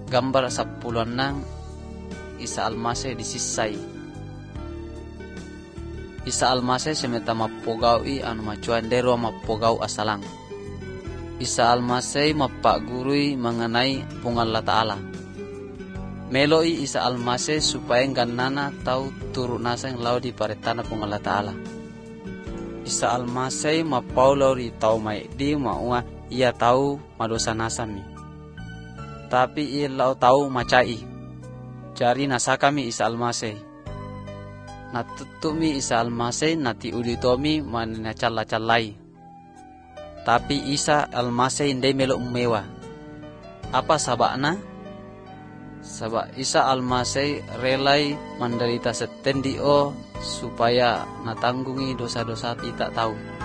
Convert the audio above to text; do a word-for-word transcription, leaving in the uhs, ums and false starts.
gambar sapuluan nang Isa Almasih disisai. Isa Almasih semeta mapogawi anu macuan dero mapogau asalang. Isa Almasih mapagurui mengenai pungal Allah Ta'ala. Meloi Isa Almasih supaya ganana tau turun nasa yang lau di paretana pungal Allah Ta'ala. Isa Almasih mapaulau di tau mai di maua ia tahu madosa nasami. Tapi ia lau tahu macai. Jari nasa kami Isa Almasih. Natutumi Isa Almasih nati uditomi manacala-calai. Tapi Isa Almasih indai melo mewah. Apa sabakna? Sabak Isa Almasih relai menderita setendio supaya natanggungi dosa-dosa tidak tahu.